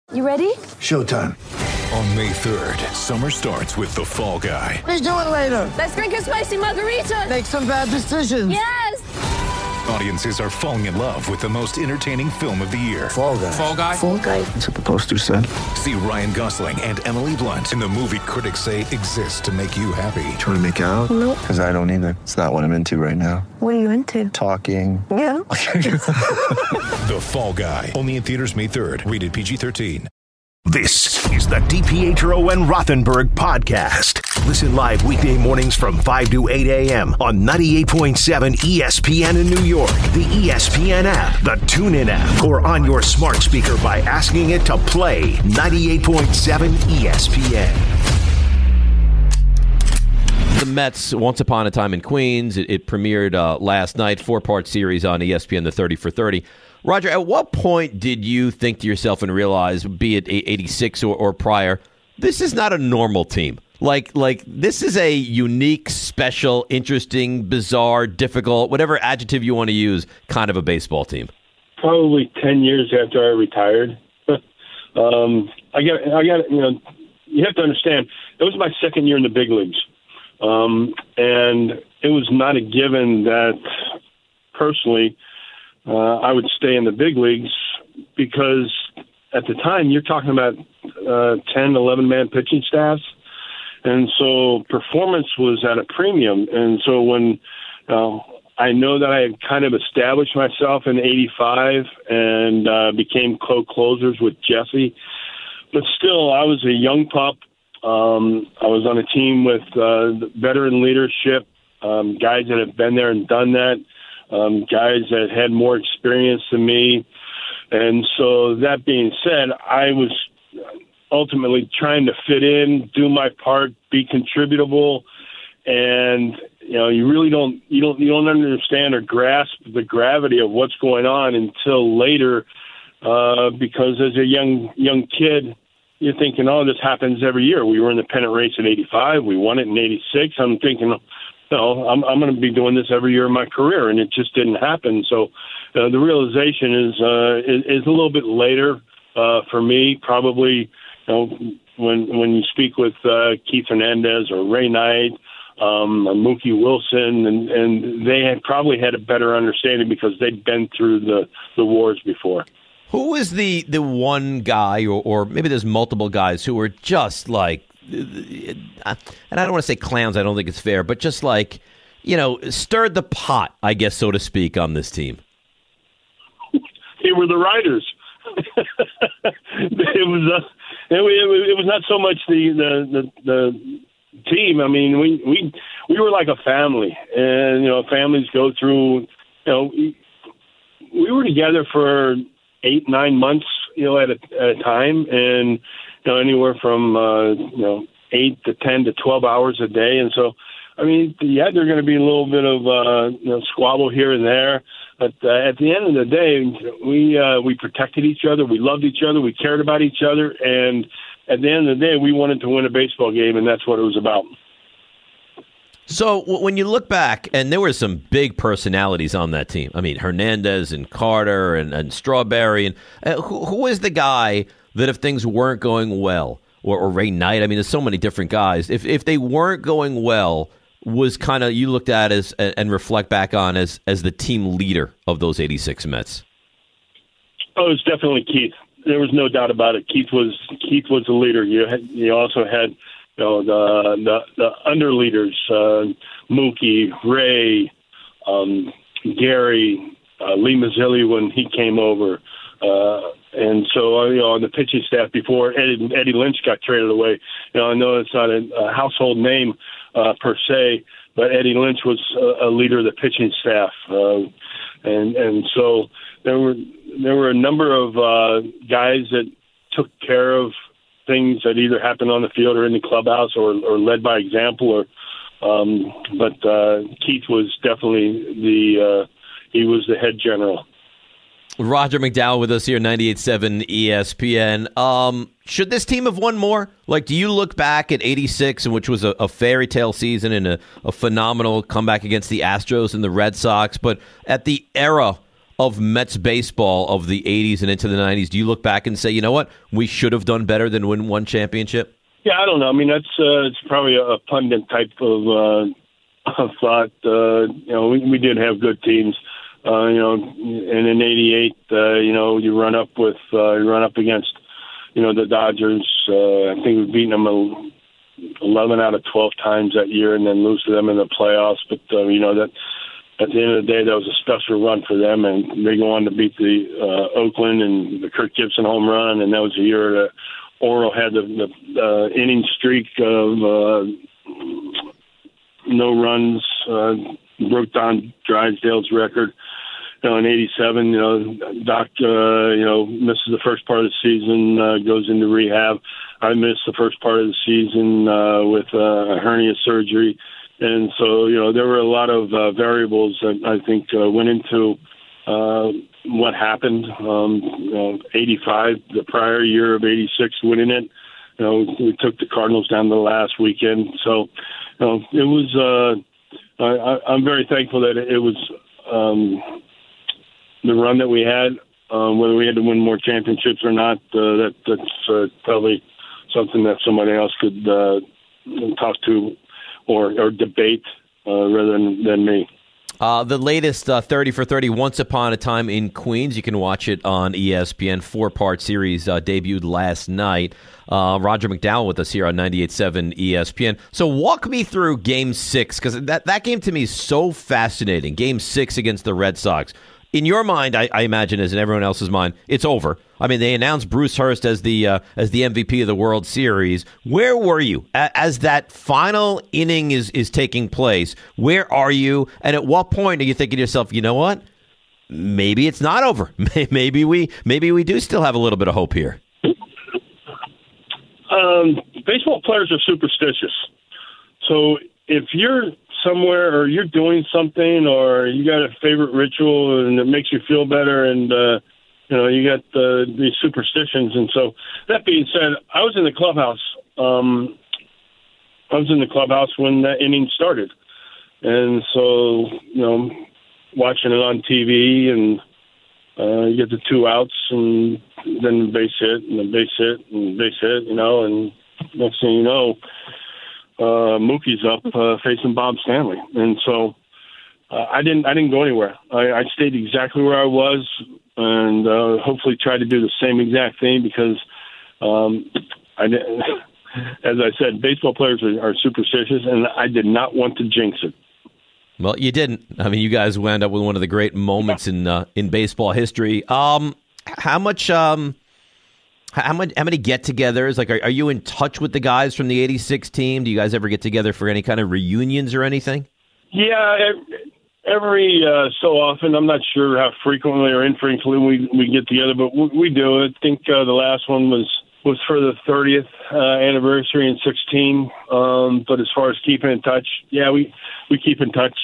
You ready? Showtime. On May 3rd, summer starts with The Fall Guy. Let's do it later. Let's drink a spicy margarita. Make some bad decisions. Yes! Audiences are falling in love with the most entertaining film of the year. Fall Guy. Fall Guy? Fall guy. That's what the poster said. See Ryan Gosling and Emily Blunt in the movie critics say exists to make you happy. Trying to make it out? Nope. Because I don't either. It's not what I'm into right now. What are you into? Talking. Yeah. The Fall Guy. Only in theaters May 3rd. Rated PG-13. This is the DiPietro and Rothenberg podcast. Listen live weekday mornings from 5 to 8 a.m. on 98.7 ESPN in New York, the ESPN app, the TuneIn app, or on your smart speaker by asking it to play 98.7 ESPN. The Mets, Once Upon a Time in Queens. It premiered last night, 4-part series on ESPN, the 30 for 30. Roger, at what point did you think to yourself and realize, be it 86 or prior, this is not a normal team? Like this is a unique, special, interesting, bizarre, difficult, whatever adjective you want to use, kind of a baseball team? Probably 10 years after I retired. I got, you have to understand, it was my second year in the big leagues. And it was not a given that personally I would stay in the big leagues because at the time you're talking about 10, 11-man pitching staffs. And so performance was at a premium. And so when I know that I had kind of established myself in 85 and became co-closers with Jesse, but still I was a young pup. I was on a team with veteran leadership, guys that have been there and done that, guys that had more experience than me. And so that being said, I was ultimately trying to fit in, do my part, be contributable. And, you really don't understand or grasp the gravity of what's going on until later, because as a young kid, you're thinking, oh, this happens every year. We were in the pennant race in 85. We won it in 86. I'm thinking, no, I'm going to be doing this every year of my career, and it just didn't happen. So the realization is a little bit later for me. Probably, when you speak with Keith Hernandez or Ray Knight, Mookie Wilson, and they had probably had a better understanding because they'd been through the wars before. Who is the one guy, or maybe there's multiple guys who are just like, and I don't want to say clowns, I don't think it's fair, but just like, stirred the pot, I guess, so to speak, on this team? They were the riders. It was not so much the team. I mean, we were like a family, and families go through. We were together for 8-9 months, at a time, and anywhere from 8 to 10 to 12 hours a day. And so, I mean, yeah, there's going to be a little bit of squabble here and there, but at the end of the day, we protected each other, we loved each other, we cared about each other, and at the end of the day, we wanted to win a baseball game, and that's what it was about. So when you look back, and there were some big personalities on that team. I mean, Hernandez and Carter and Strawberry. And who is the guy that if things weren't going well, or Ray Knight, I mean, there's so many different guys. If they weren't going well, was kind of you looked at as and reflect back on as the team leader of those 86 Mets? Oh, it was definitely Keith. There was no doubt about it. Keith was the leader. You also had the under leaders, Mookie, Ray, Gary, Lee Mazzilli when he came over, and so on the pitching staff before Eddie Lynch got traded away. I know it's not a household name per se, but Eddie Lynch was a leader of the pitching staff, and so there were a number of guys that took care of things that either happened on the field or in the clubhouse or led by example. But Keith was definitely he was the head general. Roger McDowell with us here, 98.7 ESPN. Should this team have won more? Like, do you look back at 86, which was a fairy tale season and a phenomenal comeback against the Astros and the Red Sox, but at the era of Mets baseball of the 80s and into the 90s? Do you look back and say, you know what, we should have done better than win one championship? Yeah, I don't know. I mean, that's it's probably a pundit type of thought. We did have good teams. And in '88, you run up against, the Dodgers. I think we've beaten them 11 out of 12 times that year, and then lose to them in the playoffs. But that at the end of the day, that was a special run for them, and they go on to beat the Oakland and the Kirk Gibson home run, and that was the year that Oro had the inning streak of no runs, broke Don Drysdale's record. In '87, Doc, misses the first part of the season, goes into rehab. I missed the first part of the season with a hernia surgery. And so, there were a lot of variables that I think went into what happened. 85, the prior year of '86, winning it. We took the Cardinals down the last weekend. So, it was. I'm very thankful that it was the run that we had. Whether we had to win more championships or not, that's probably something that somebody else could talk to or debate rather than me. The latest 30 for 30, Once Upon a Time in Queens. You can watch it on ESPN. 4-part series debuted last night. Roger McDowell with us here on 98.7 ESPN. So walk me through Game 6, because that game to me is so fascinating. Game 6 against the Red Sox. In your mind, I imagine, as in everyone else's mind, it's over. I mean, they announced Bruce Hurst as the MVP of the World Series. Where were you as that final inning is taking place? Where are you? And at what point are you thinking to yourself, you know what? Maybe it's not over. Maybe we do still have a little bit of hope here. Baseball players are superstitious. So if you're somewhere or you're doing something or you got a favorite ritual and it makes you feel better and you got these superstitions. And so that being said, I was in the clubhouse. When that inning started. And so, watching it on TV and you get the 2 outs and then the base hit and the base hit and base hit, and next thing you know, Mookie's up facing Bob Stanley. And so I didn't go anywhere. I stayed exactly where I was and hopefully tried to do the same exact thing because as I said, baseball players are superstitious, and I did not want to jinx it. Well, you didn't. I mean, you guys wound up with one of the great moments in baseball history. How many get-togethers? Like, are you in touch with the guys from the '86 team? Do you guys ever get together for any kind of reunions or anything? Yeah, every so often. I'm not sure how frequently or infrequently we get together, but we do. I think the last one was for the 30th anniversary in '16. But as far as keeping in touch, yeah, we keep in touch.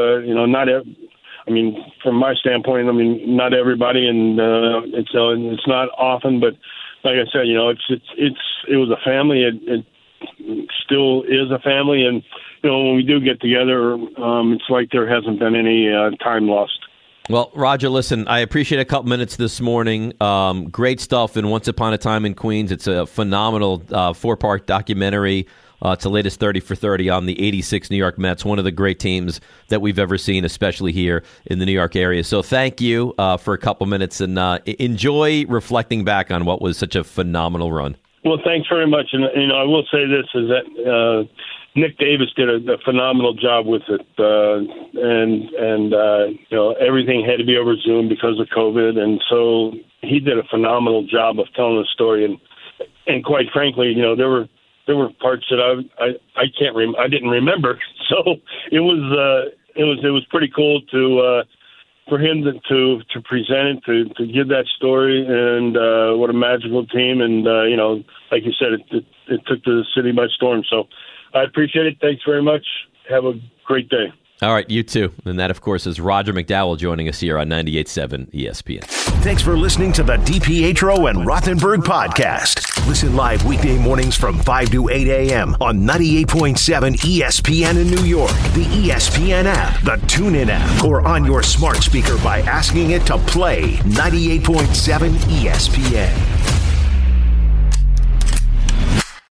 From my standpoint, not everybody, and it's not often, but like I said, it was a family. It still is a family, and when we do get together, it's like there hasn't been any time lost. Well, Roger, listen, I appreciate a couple minutes this morning. Great stuff in Once Upon a Time in Queens. It's a phenomenal 4-part documentary. It's the latest 30 for 30 on the '86 New York Mets, one of the great teams that we've ever seen, especially here in the New York area. So thank you for a couple minutes, and enjoy reflecting back on what was such a phenomenal run. Well, thanks very much. And, I will say this, is that Nick Davis did a phenomenal job with it. Everything had to be over Zoom because of COVID. And so he did a phenomenal job of telling the story. And quite frankly, there were parts that I didn't remember. So it was pretty cool for him to present it, to give that story, and what a magical team. And like you said, it took the city by storm. So I appreciate it. Thanks very much. Have a great day. All right, you too. And that, of course, is Roger McDowell joining us here on 98.7 ESPN. Thanks for listening to the DiPietro and Rothenberg podcast. Listen live weekday mornings from 5 to 8 a.m. on 98.7 ESPN in New York, the ESPN app, the TuneIn app, or on your smart speaker by asking it to play 98.7 ESPN.